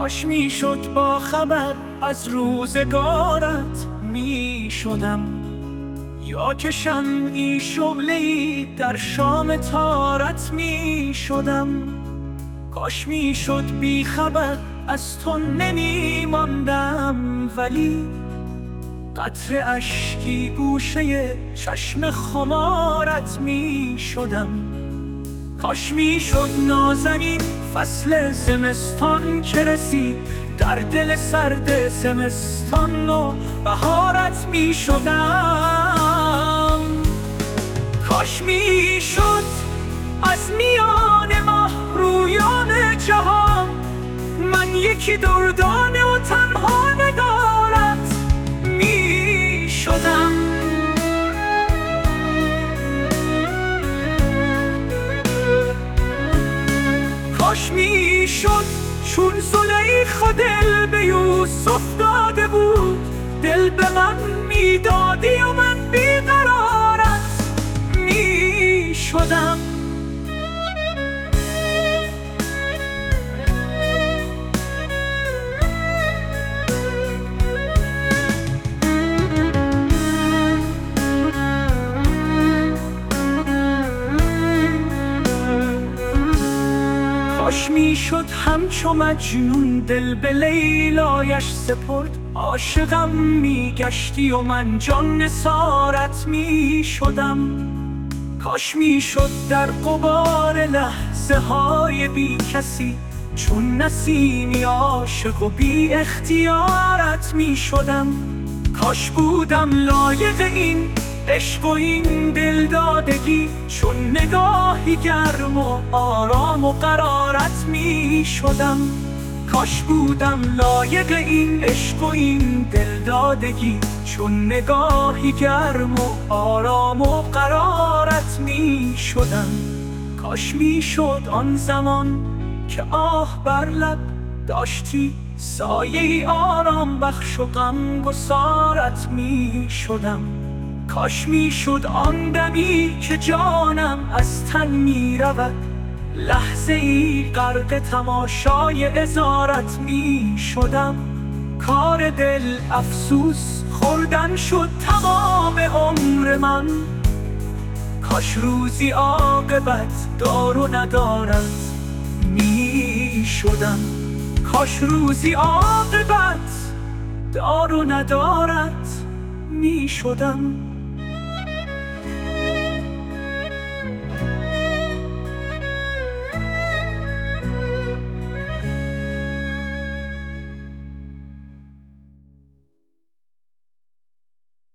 کاش میشد با خبر از روزگارت میشدم، یا که شمعی شعله‌ای در شام تارت میشدم. کاش میشد بی خبر از تو نمیماندم، ولی قطره اشکی گوشه چشم خمارت میشدم. کاش میشد نازنین فصل زمستان که رسید در دل سرد زمستان و بهارت میشدم. کاش میشد از میان ماه رویان جهان من یکی دردانه و تنها نگارت میشدم. کاش میشد چون زلیخا دل به یوسف داده بود، دل به من میدادی و من بیقرارت میشدم. کاش میشد همچو مجنون دل به لیلایش سپرد، عاشقم میگشتی و من جان نثارت میشدم. کاش میشد در غبار لحظه های بی کسی چون نسیمی عاشق و بی اختیارت میشدم. کاش بودم لایق این عشق و این دلدادگی چون نگاهی گرم و آرام و قرارت میشدم. کاش بودم لایق این عشق و این دلدادگی چون نگاهی گرم و آرام و قرارت میشدم. کاش میشد آن زمان که آه بر لب داشتی سایه آرام بخش و غمگسارت میشدم. کاش میشد آن دمی که جانم از تن میرود لحظه ای غرق تماشای عذارت میشدم. کار دل افسوس خوردن شد تمام عمر من، کاش روزی عاقبت دار و ندارد میشدم. کاش روزی عاقبت دار و ندارد میشدم.